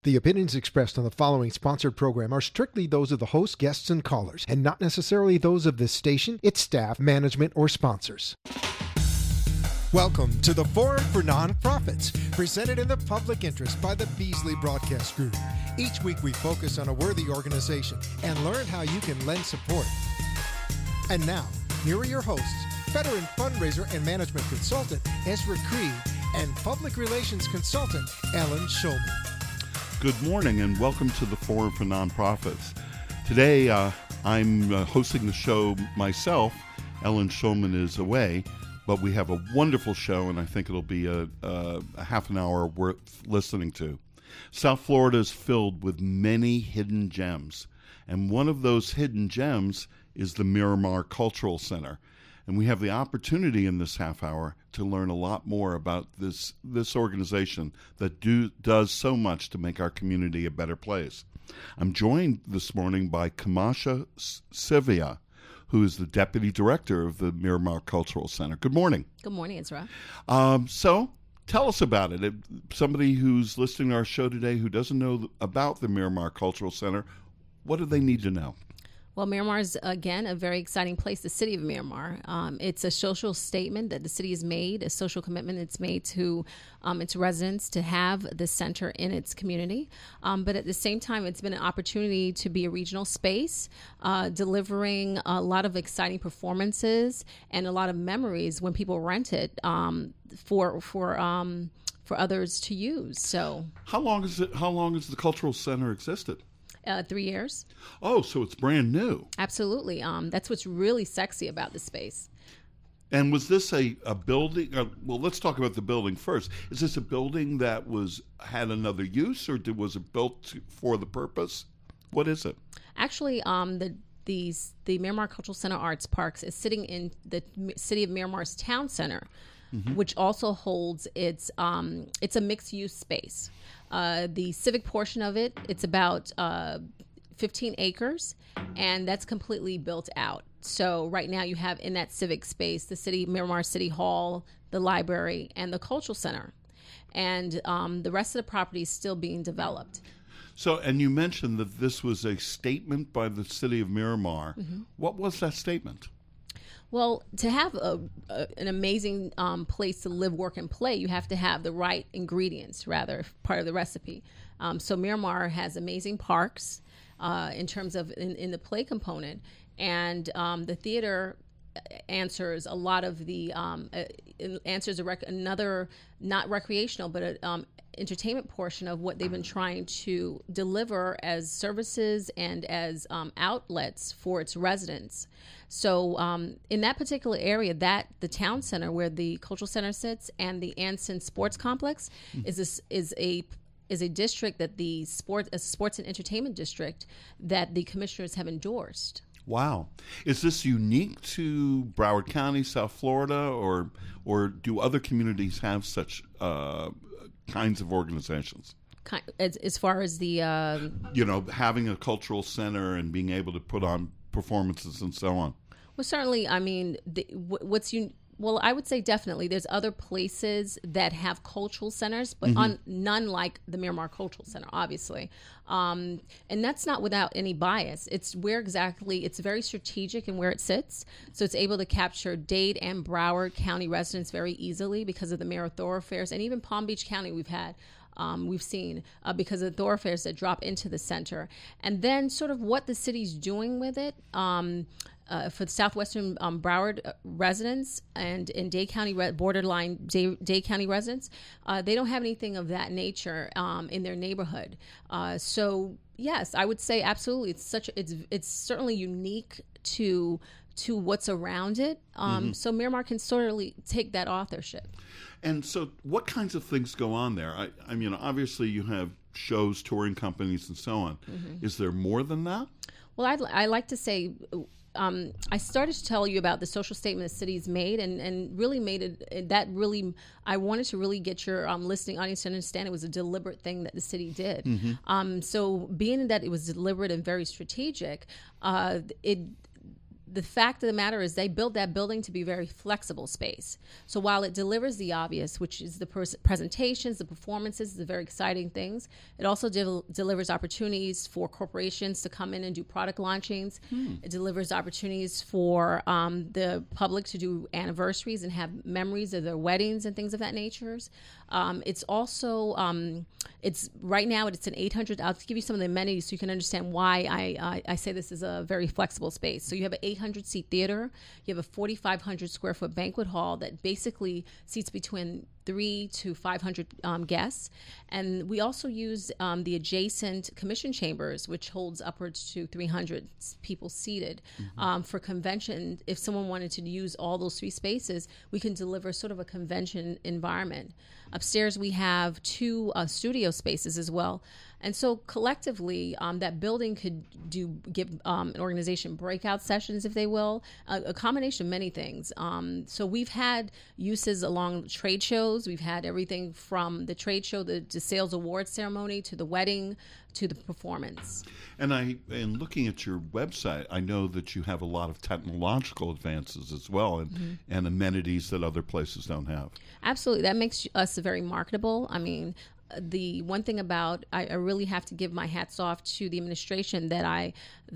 The opinions expressed on the following sponsored program are strictly those of the host, guests, and callers, and not necessarily those of this station, its staff, management, or sponsors. Welcome to the Forum for Nonprofits, presented in the public interest by the Beasley Broadcast Group. Each week we focus on a worthy organization and learn how you can lend support. And now, here are your hosts, veteran fundraiser and management consultant Ezra Cree and public relations consultant Ellen Shulman. Good morning and welcome to the Forum for Nonprofits. Today I'm hosting the show myself. Ellen Shulman is away, but we have a wonderful show and I think it'll be a half an hour worth listening to. South Florida is filled with many hidden gems, and one of those hidden gems is the Miramar Cultural Center. And we have the opportunity in this half hour to learn a lot more about this organization that does so much to make our community a better place. I'm joined this morning by Kamasha Sivia, who is the Deputy Director of the Miramar Cultural Center. Good morning. Good morning, Ezra. So tell us about it. Somebody who's listening to our show today who doesn't know about the Miramar Cultural Center, what do they need to know? Well, Miramar is, again, a very exciting place, the city of Miramar. It's a social statement that the city has made, a social commitment it's made to its residents to have the center in its community. But at the same time, it's been an opportunity to be a regional space, delivering a lot of exciting performances and a lot of memories when people rent it for others to use. So, how long has the cultural center existed? 3 years. Oh, so it's brand new. Absolutely. That's what's really sexy about the space. And was this a building? Well, let's talk about the building first. Is this a building that had another use, or was it built for the purpose? What is it? Actually, the Miramar Cultural Center Arts Parks is sitting in the city of Miramar's town center, which also holds it's a mixed-use space. The civic portion of it's about 15 acres, and that's completely built out. So right now you have in that civic space the Miramar City Hall, the library, and the cultural center. And the rest of the property is still being developed. So, and you mentioned that this was a statement by the city of Miramar. What was that statement? Well, to have an amazing place to live, work, and play, you have to have the right ingredients, part of the recipe. So Miramar has amazing parks in terms of in the play component, and the theater answers a lot of the another not recreational but entertainment portion of what they've been trying to deliver as services and as outlets for its residents. So in that particular area, the town center where the cultural center sits and the Anson Sports Complex is a district that a sports and entertainment district that the commissioners have endorsed. Wow. Is this unique to Broward County, South Florida, or do other communities have such kinds of organizations? As far as the... having a cultural center and being able to put on performances and so on. Well, certainly, I mean, well, I would say definitely there's other places that have cultural centers, but none like the Miramar Cultural Center, obviously. And that's not without any bias. It's very strategic in where it sits. So it's able to capture Dade and Broward County residents very easily because of the Mira thoroughfares, and even Palm Beach County we've seen because of the thoroughfares that drop into the center. And then sort of what the city's doing with it, for the southwestern Broward residents and in Dade County borderline Dade County residents, they don't have anything of that nature in their neighborhood. So yes, I would say absolutely. It's certainly unique to what's around it. So Miramar can certainly take that authorship. And so what kinds of things go on there? I mean, obviously you have shows, touring companies, and so on. Is there more than that? Well, I like to say I started to tell you about the social statement the city's made, and really made it that really. I wanted to really get your listening audience to understand it was a deliberate thing that the city did. Mm-hmm. So being that it was deliberate and very strategic, the fact of the matter is they built that building to be a very flexible space. So while it delivers the obvious, which is the presentations, the performances, the very exciting things, it also delivers opportunities for corporations to come in and do product launchings. It delivers opportunities for the public to do anniversaries and have memories of their weddings and things of that nature. It's also, it's right now it's an 800, I'll give you some of the amenities so you can understand why I say this is a very flexible space. So you have an 800-seat theater. You have a 4,500 square foot banquet hall that basically seats between 300 to 500 guests. And we also use the adjacent commission chambers, which holds upwards to 300 people seated. For convention, if someone wanted to use all those 3 spaces, we can deliver sort of a convention environment. Upstairs, we have 2 studio spaces as well. And so collectively, that building could give an organization breakout sessions, if they will, a combination of many things. So we've had uses along trade shows. We've had everything from the trade show, the sales awards ceremony, to the wedding, to the performance. And in looking at your website, I know that you have a lot of technological advances as well, and amenities that other places don't have. Absolutely. That makes us very marketable. I mean, the one thing about I really have to give my hats off to the administration that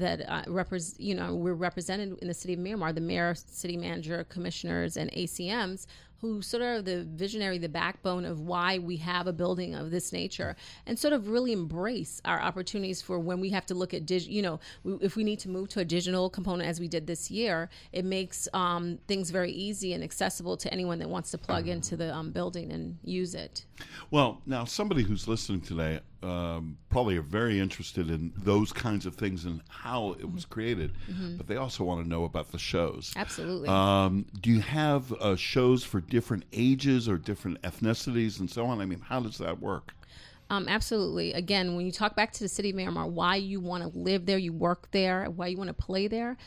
we're represented in the city of Miramar, the mayor, city manager, commissioners, and ACMs, who sort of the visionary, the backbone of why we have a building of this nature, and sort of really embrace our opportunities for when we have to look at if we need to move to a digital component as we did this year, it makes things very easy and accessible to anyone that wants to plug into the building and use it. Well, now somebody who's listening today probably are very interested in those kinds of things and how it was created, but they also want to know about the shows. Absolutely. Do you have shows for different ages or different ethnicities and so on? I mean, how does that work? Absolutely. Again, when you talk back to the city of Miramar, why you want to live there, you work there, why you want to play there,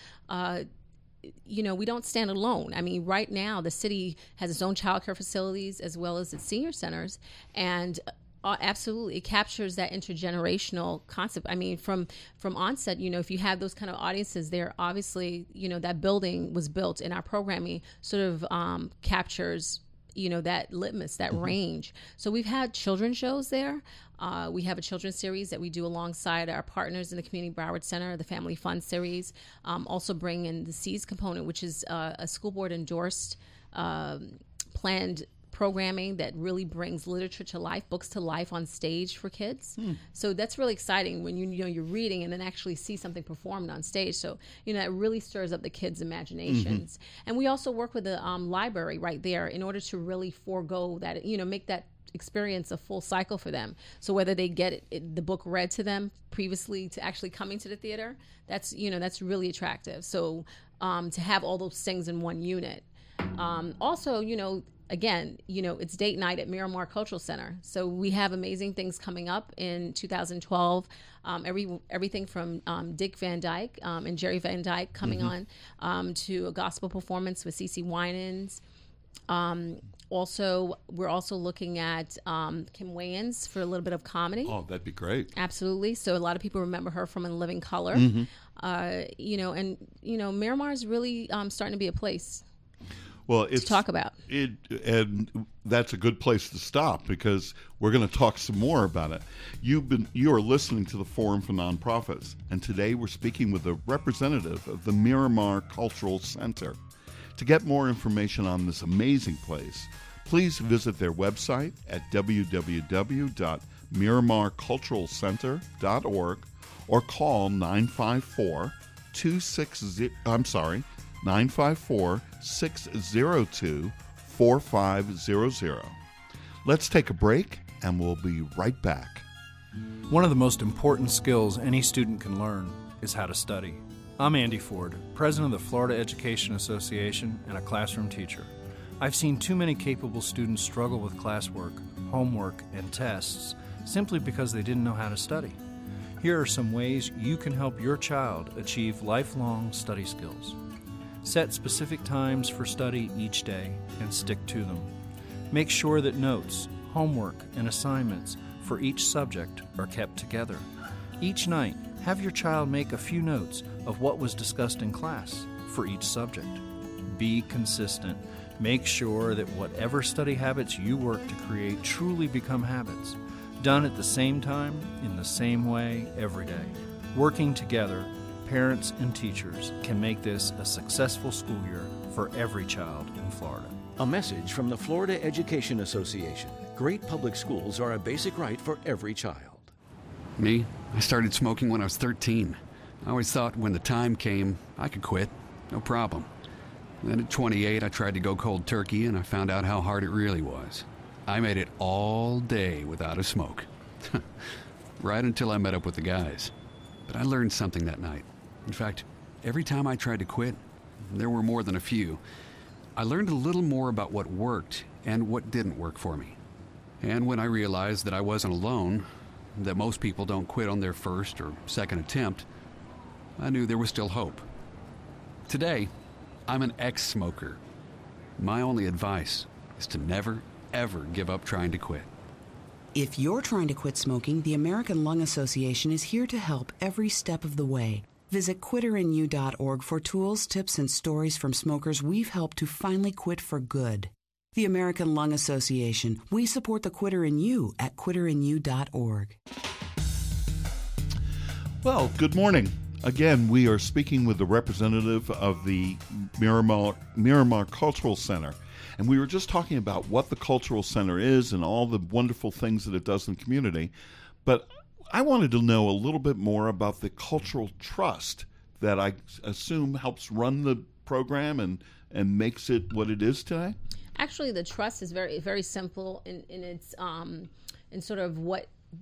we don't stand alone. I mean, right now, the city has its own child care facilities as well as its senior centers, and absolutely, it captures that intergenerational concept. I mean, from onset, if you have those kind of audiences there, obviously, that building was built, and our programming sort of captures, that litmus, that range. So we've had children's shows there. We have a children's series that we do alongside our partners in the Community Broward Center, the Family Fun series. Also bring in the SEAS component, which is a school board endorsed planned programming that really brings literature to life, books to life on stage for kids. So that's really exciting when you're reading and then actually see something performed on stage. So it really stirs up the kids' imaginations. And we also work with the library right there in order to really forego that, make that experience a full cycle for them. So whether they get the book read to them previously to actually coming to the theater, that's really attractive. So to have all those things in one unit. Also, again, it's date night at Miramar Cultural Center. So we have amazing things coming up in 2012. Everything from Dick Van Dyke and Jerry Van Dyke coming on to a gospel performance with CeCe Winans. We're also looking at Kim Wayans for a little bit of comedy. Oh, that'd be great. Absolutely. So a lot of people remember her from In Living Color. Miramar is really starting to be a place to talk about. And that's a good place to stop because we're going to talk some more about it. You are listening to the Forum for Nonprofits, and today we're speaking with a representative of the Miramar Cultural Center. To get more information on this amazing place, please visit their website at www.miramarculturalcenter.org or call 954-602-4500. Let's take a break and we'll be right back. One of the most important skills any student can learn is how to study. I'm Andy Ford, president of the Florida Education Association and a classroom teacher. I've seen too many capable students struggle with classwork, homework, and tests simply because they didn't know how to study. Here are some ways you can help your child achieve lifelong study skills. Set specific times for study each day and stick to them. Make sure that notes, homework, and assignments for each subject are kept together. Each night, have your child make a few notes of what was discussed in class. for each subject. Be consistent. Make sure that whatever study habits you work to create truly become habits, done at the same time, in the same way, every day. Working together, parents and teachers can make this a successful school year for every child in Florida. A message from the Florida Education Association. Great public schools are a basic right for every child. Me? I started smoking when I was 13. I always thought when the time came, I could quit. No problem. Then at 28, I tried to go cold turkey, and I found out how hard it really was. I made it all day without a smoke. Right until I met up with the guys. But I learned something that night. In fact, every time I tried to quit, there were more than a few, I learned a little more about what worked and what didn't work for me. And when I realized that I wasn't alone, that most people don't quit on their first or second attempt, I knew there was still hope. Today, I'm an ex-smoker. My only advice is to never, ever give up trying to quit. If you're trying to quit smoking, the American Lung Association is here to help every step of the way. Visit quitterin.u.org for tools, tips, and stories from smokers we've helped to finally quit for good. The American Lung Association. We support the Quitter in You at quitterin.u.org. Well, good morning. Again, we are speaking with the representative of the Miramar Cultural Center. And we were just talking about what the Cultural Center is and all the wonderful things that it does in the community. But I wanted to know a little bit more about the Cultural Trust that I assume helps run the program and makes it what it is today. Actually, the trust is very, very simple in its in sort of what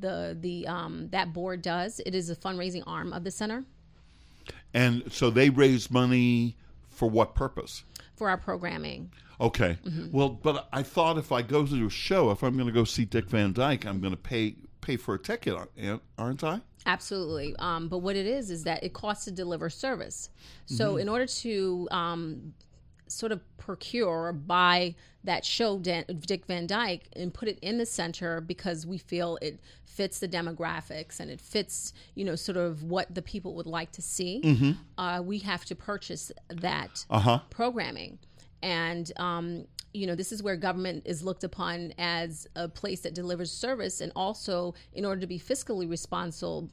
that board does. It is a fundraising arm of the center. And so they raise money for what purpose? For our programming. Okay. Mm-hmm. Well, but I thought if I go to a show, if I'm going to go see Dick Van Dyke, I'm going to pay for a ticket, aren't I? Absolutely. But what it is that it costs to deliver service. So in order to sort of procure or buy that show, Dick Van Dyke, and put it in the center because we feel it fits the demographics and it fits, sort of what the people would like to see, we have to purchase that programming. And, this is where government is looked upon as a place that delivers service. And also, in order to be fiscally responsible,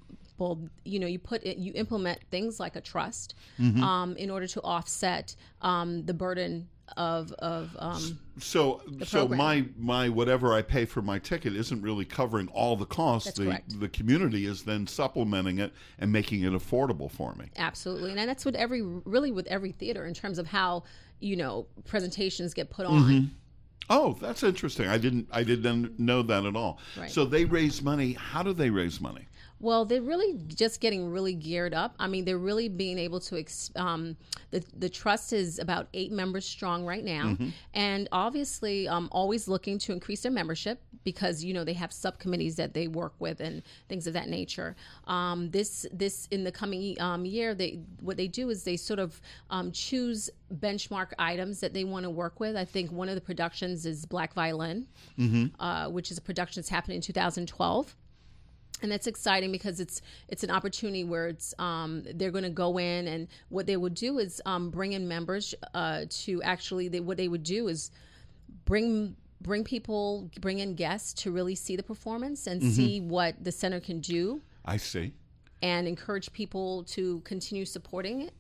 you implement things like a trust in order to offset the burden of so my whatever I pay for my ticket isn't really covering all the costs. That's correct. The community is then supplementing it and making it affordable for me. Absolutely. And that's with every theater in terms of how presentations get put on. Oh, that's interesting. I didn't know that at all. Right. So they raise money. How do they raise money? Well, they're really just getting really geared up. I mean, they're really being able to, the trust is about 8 members strong right now. And obviously always looking to increase their membership because, they have subcommittees that they work with and things of that nature. This in the coming year, what they do is they sort of choose benchmark items that they want to work with. I think one of the productions is Black Violin, which is a production that's happening in 2012. And that's exciting because it's an opportunity where they're going to go in, and what they would do is bring in members to actually what they would do is bring in guests to really see the performance and see what the center can do. I see. And encourage people to continue supporting it.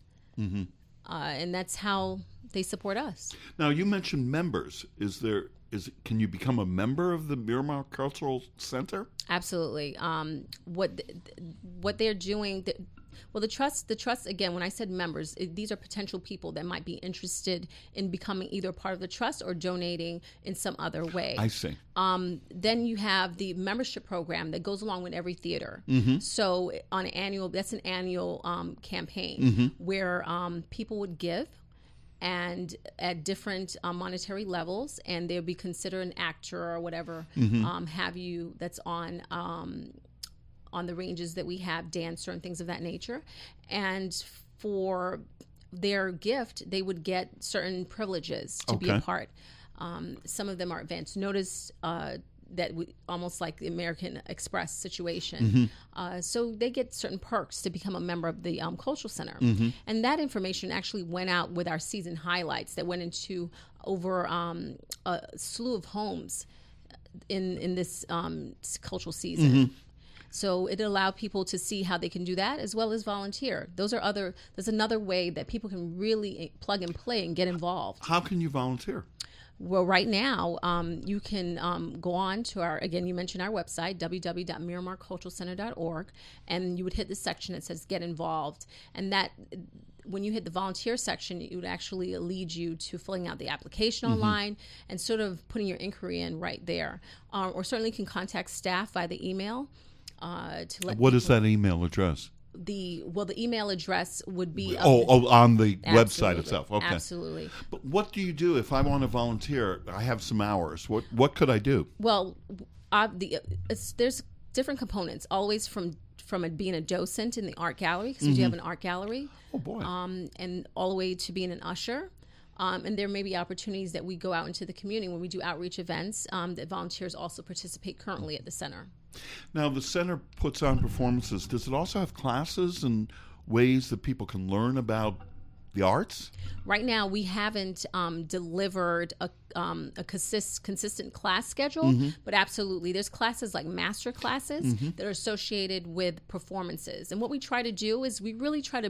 And that's how they support us. Now, you mentioned members. Can you become a member of the Miramar Cultural Center? Absolutely. What they're doing, the trust again, when I said members, these are potential people that might be interested in becoming either part of the trust or donating in some other way. I see. Then you have the membership program that goes along with every theater. So that's an annual campaign where people would give, and at different monetary levels, and they'll be considered an actor or whatever have you that's on the ranges that we have, dancer and things of that nature. And for their gift, they would get certain privileges to be a part. Some of them are advance notice almost like the American Express situation. So they get certain perks to become a member of the Cultural Center. And that information actually went out with our season highlights that went into over a slew of homes in this cultural season. So it allowed people to see how they can do that as well as volunteer. There's another way that people can really plug and play and get involved. How can you volunteer? Well, right now, you can go on to again, you mentioned our website, www.miramarculturalcenter.org, and you would hit the section that says Get Involved. And that, when you hit the volunteer section, it would actually lead you to filling out the application online and sort of putting your inquiry in right there. Or certainly you can contact staff via the email. What is that email address? The email address would be on the website itself. Okay, absolutely. But what do you do if I want to volunteer? I have some hours. What could I do? Well, there's different components, always from being a docent in the art gallery, because we do have an art gallery. Oh boy! And all the way to being an usher. And there may be opportunities that we go out into the community when we do outreach events that volunteers also participate currently at the center. Now, the center puts on performances. Does it also have classes and ways that people can learn about the arts? Right now, we haven't delivered a consistent class schedule, but absolutely, there's classes like master classes that are associated with performances. And what we try to do is we really try to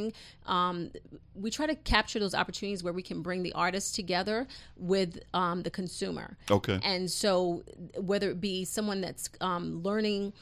we try to capture those opportunities where we can bring the artists together with the consumer. Okay. And so whether it be someone that's learning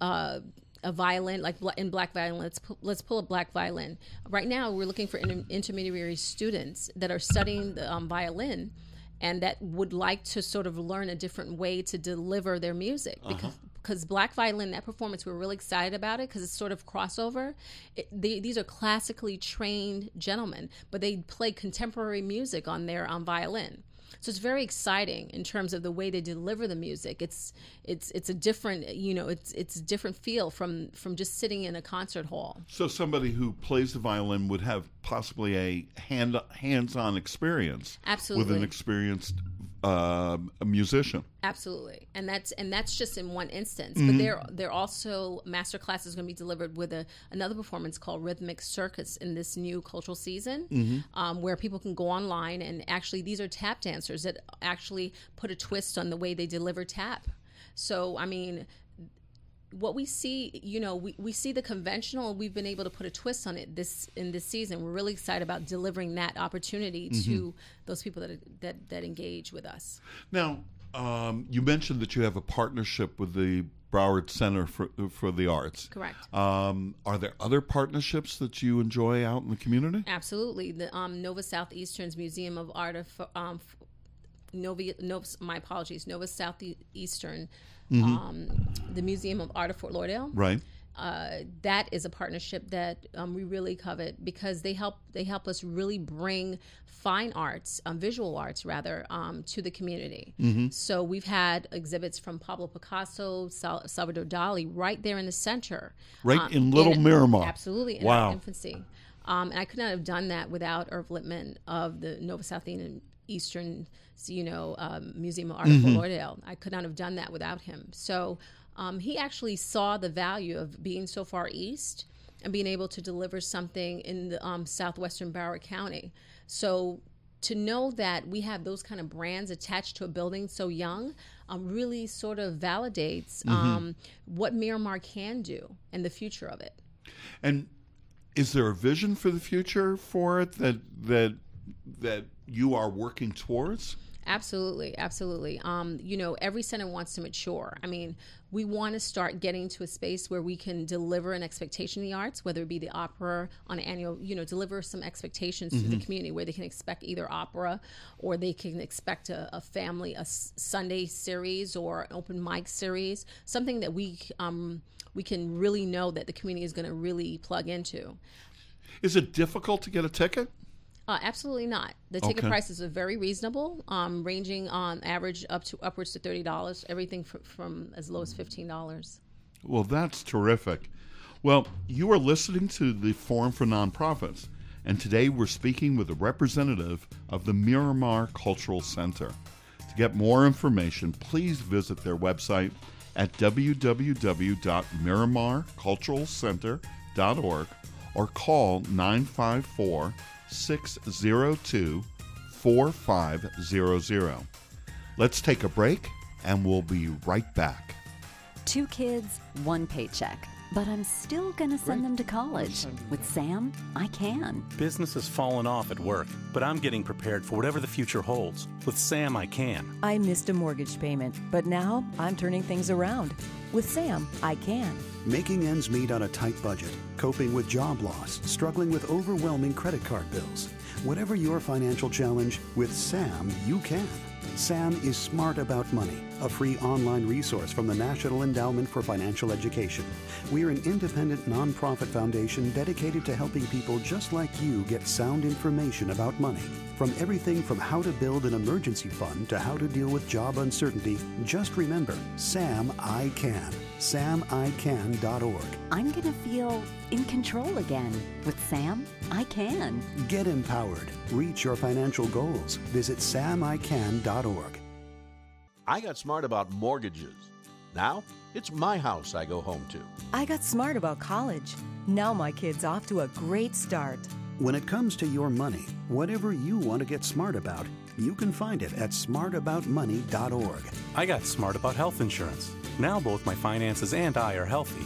a violin, like in black violin, let's pull a black violin. Right now, we're looking for intermediary students that are studying the violin and that would like to sort of learn a different way to deliver their music. Because black violin, that performance, we're really excited about it because it's sort of crossover. These are classically trained gentlemen, but they play contemporary music on their violin. So it's very exciting in terms of the way they deliver the music. It's a different, it's a different feel from just sitting in a concert hall. So somebody who plays the violin would have possibly a hands-on experience. Absolutely. With an experienced a musician. Absolutely. And that's just in one instance. But there also master classes going to be delivered with another performance called Rhythmic Circus in this new cultural season, where people can go online and actually these are tap dancers that actually put a twist on the way they deliver tap. So, I mean, what we see, we see the conventional, and we've been able to put a twist on it in this season. We're really excited about delivering that opportunity to those people that engage with us. Now, you mentioned that you have a partnership with the Broward Center for the Arts. Correct. Are there other partnerships that you enjoy out in the community? Absolutely. The Nova Southeastern's Museum of Art Nova Southeastern. The Museum of Art of Fort Lauderdale. Right. That is a partnership that we really covet because they help us really bring fine arts, visual arts rather, to the community. So we've had exhibits from Pablo Picasso, Salvador Dali, right there in the center. Right in Little Miramar. Absolutely. In our infancy. And I could not have done that without Irv Lippman of the Nova Southeastern Museum of Art of Fort Lauderdale. I could not have done that without him. So he actually saw the value of being so far east and being able to deliver something in the southwestern Broward County. So to know that we have those kind of brands attached to a building so young really sort of validates what Miramar can do and the future of it. And is there a vision for the future for it that you are working towards? Absolutely. Every center wants to mature. I mean, we want to start getting to a space where we can deliver an expectation in the arts, whether it be the opera on an annual, deliver some expectations to the community where they can expect either opera or they can expect a Sunday series or an open mic series, something that we can really know that the community is going to really plug into. Is it difficult to get a ticket? Absolutely not. The ticket prices are very reasonable, ranging on average upwards to $30, everything from as low as $15. Well, that's terrific. Well, you are listening to the Forum for Nonprofits, and today we're speaking with a representative of the Miramar Cultural Center. To get more information, please visit their website at www.miramarculturalcenter.org or call 954-602-4500. Let's take a break, and we'll be right back. 2 kids, 1 paycheck. But I'm still going to send them to college. With Sam, I can. Business has fallen off at work, but I'm getting prepared for whatever the future holds. With Sam, I can. I missed a mortgage payment, but now I'm turning things around. With Sam, I can. Making ends meet on a tight budget, coping with job loss, struggling with overwhelming credit card bills. Whatever your financial challenge, with Sam, you can. Sam is Smart About Money, a free online resource from the National Endowment for Financial Education. We're an independent nonprofit foundation dedicated to helping people just like you get sound information about money. From everything from how to build an emergency fund to how to deal with job uncertainty, just remember, Sam I Can. SamICan.org. I'm going to feel in control again. With Sam, I can. Get empowered. Reach your financial goals. Visit SamICan.org. I got smart about mortgages. Now, it's my house I go home to. I got smart about college. Now my kid's off to a great start. When it comes to your money, whatever you want to get smart about, you can find it at smartaboutmoney.org. I got smart about health insurance. Now both my finances and I are healthy.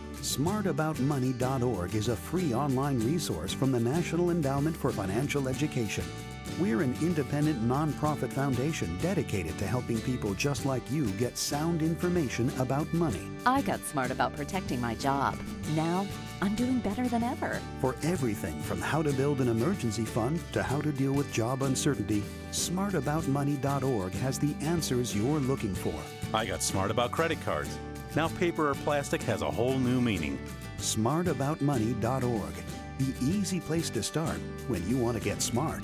Smartaboutmoney.org is a free online resource from the National Endowment for Financial Education. We're an independent nonprofit foundation dedicated to helping people just like you get sound information about money. I got smart about protecting my job. Now, I'm doing better than ever. For everything from how to build an emergency fund to how to deal with job uncertainty, smartaboutmoney.org has the answers you're looking for. I got smart about credit cards. Now paper or plastic has a whole new meaning. Smartaboutmoney.org, the easy place to start when you want to get smart.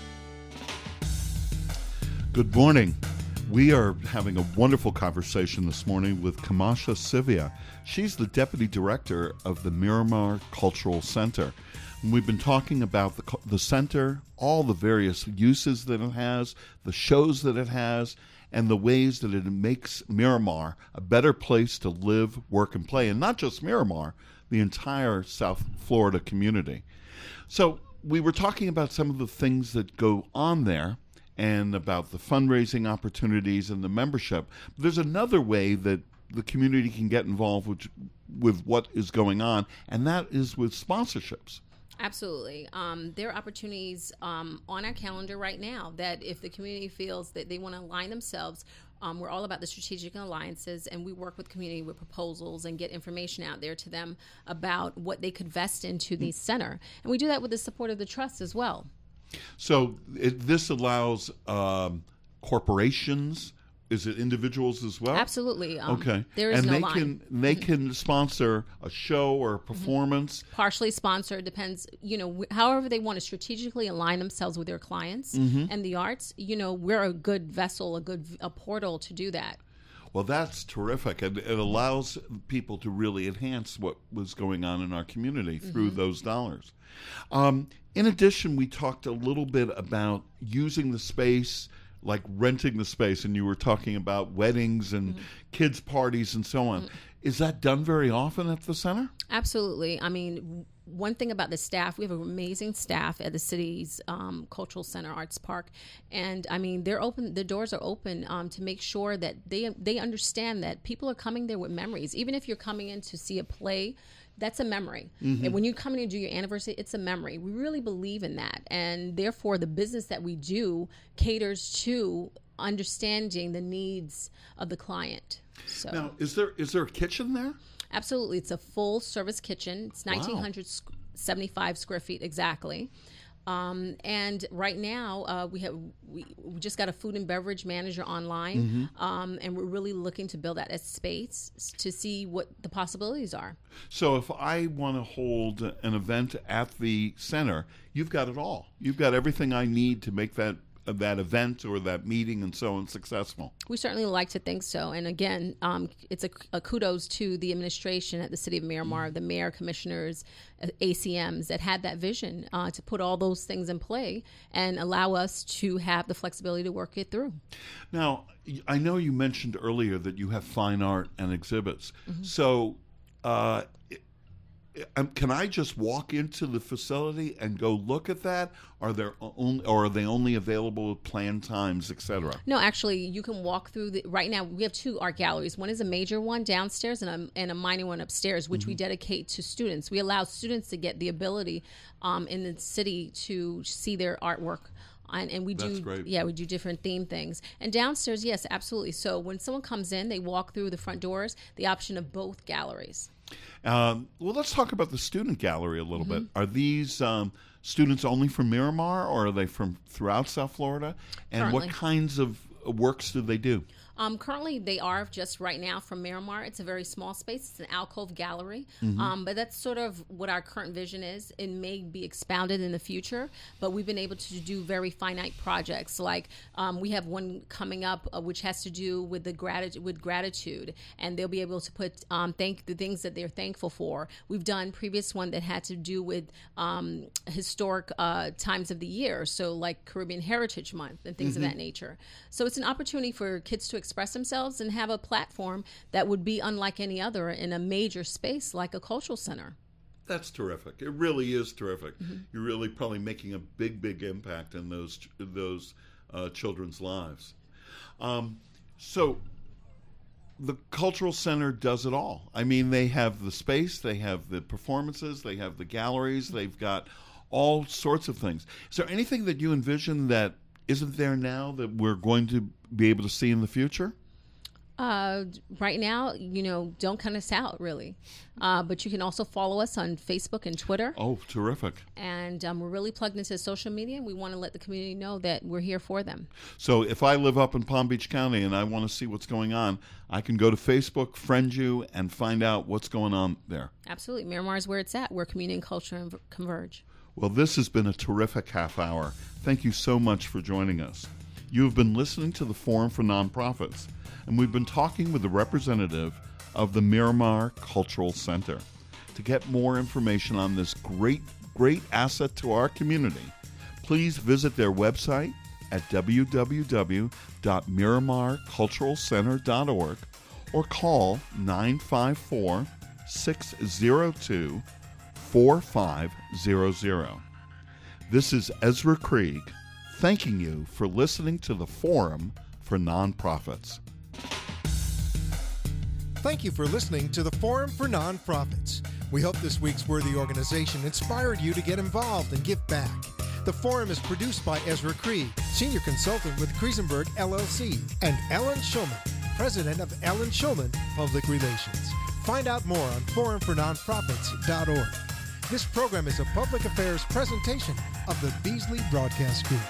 Good morning. We are having a wonderful conversation this morning with Kamasha Sivia. She's the Deputy Director of the Miramar Cultural Center. And we've been talking about the center, all the various uses that it has, the shows that it has, and the ways that it makes Miramar a better place to live, work, and play. And not just Miramar, the entire South Florida community. So we were talking about some of the things that go on there, and about the fundraising opportunities and the membership. But there's another way that the community can get involved with what is going on, and that is with sponsorships. Absolutely. There are opportunities on our calendar right now that if the community feels that they want to align themselves, we're all about the strategic alliances, and we work with community with proposals and get information out there to them about what they could vest into the center. And we do that with the support of the trust as well. So this allows corporations. Is it individuals as well? Absolutely. Okay. There is no line. They can sponsor a show or a performance. Partially sponsored, depends, however they want to strategically align themselves with their clients and the arts. We're a good vessel, a portal to do that. Well, that's terrific. And it allows people to really enhance what was going on in our community through those dollars. In addition, we talked a little bit about using the space, like renting the space, and you were talking about weddings and kids' parties and so on. Is that done very often at the center? Absolutely. I mean, one thing about the staff, we have an amazing staff at the city's Cultural Center Arts Park, and I mean, they're open. The doors are open to make sure that they understand that people are coming there with memories. Even if you're coming in to see a play, that's a memory. And when you come in and do your anniversary, it's a memory. We really believe in that. And therefore, the business that we do caters to understanding the needs of the client. So now, is there a kitchen there? Absolutely. It's a full service kitchen. It's 1,975 square feet exactly. And right now, we just got a food and beverage manager online, and we're really looking to build that space to see what the possibilities are. So if I want to hold an event at the center, you've got it all. You've got everything I need to make that event or that meeting and so on successful? We certainly like to think so. And again, it's a kudos to the administration at the City of Miramar, the mayor, commissioners, ACMs that had that vision to put all those things in play and allow us to have the flexibility to work it through. Now, I know you mentioned earlier that you have fine art and exhibits. So can I just walk into the facility and go look at that? Are they only available at planned times, etc.? No, actually, you can walk through right now, we have 2 art galleries. One is a major one downstairs and a minor one upstairs, which we dedicate to students. We allow students to get the ability in the city to see their artwork. And we do, we do different theme things. And downstairs, yes, absolutely. So when someone comes in, they walk through the front doors, the option of both galleries. Well, let's talk about the student gallery a little bit. Are these students only from Miramar, or are they from throughout South Florida? And Currently. what kinds of works do they do? Currently, they are just right now from Miramar. It's a very small space. It's an alcove gallery. But that's sort of what our current vision is. It may be expounded in the future, but we've been able to do very finite projects. Like we have one coming up which has to do with gratitude, and they'll be able to put the things that they're thankful for. We've done previous one that had to do with historic times of the year, so like Caribbean Heritage Month and things of that nature. So it's an opportunity for kids to express themselves and have a platform that would be unlike any other in a major space like a cultural center. That's terrific. It really is terrific. You're really probably making a big impact in those children's lives. So the cultural center does it all. I mean, they have the space, they have the performances, they have the galleries, they've got all sorts of things. Is there anything that you envision that isn't there now that we're going to be able to see in the future? Right now, don't cut us out, really. But you can also follow us on Facebook and Twitter. Oh, terrific. And we're really plugged into social media, and we want to let the community know that we're here for them. So if I live up in Palm Beach County and I want to see what's going on, I can go to Facebook, friend you, and find out what's going on there. Absolutely. Miramar is where it's at, where community and culture converge. Well, this has been a terrific half hour. Thank you so much for joining us. You have been listening to the Forum for Nonprofits, and we've been talking with the representative of the Miramar Cultural Center. To get more information on this great asset to our community, please visit their website at www.miramarculturalcenter.org or call 954-602-4500. This is Ezra Krieg, thanking you for listening to the Forum for Nonprofits. Thank you for listening to the Forum for Nonprofits. We hope this week's worthy organization inspired you to get involved and give back. The Forum is produced by Ezra Krieg, Senior Consultant with Krisenberg LLC, and Ellen Schulman, President of Ellen Schulman Public Relations. Find out more on forumfornonprofits.org. This program is a public affairs presentation of the Beasley Broadcast Group.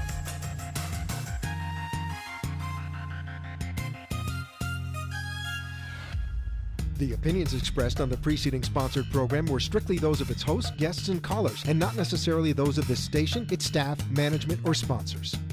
The opinions expressed on the preceding sponsored program were strictly those of its hosts, guests, and callers, and not necessarily those of this station, its staff, management, or sponsors.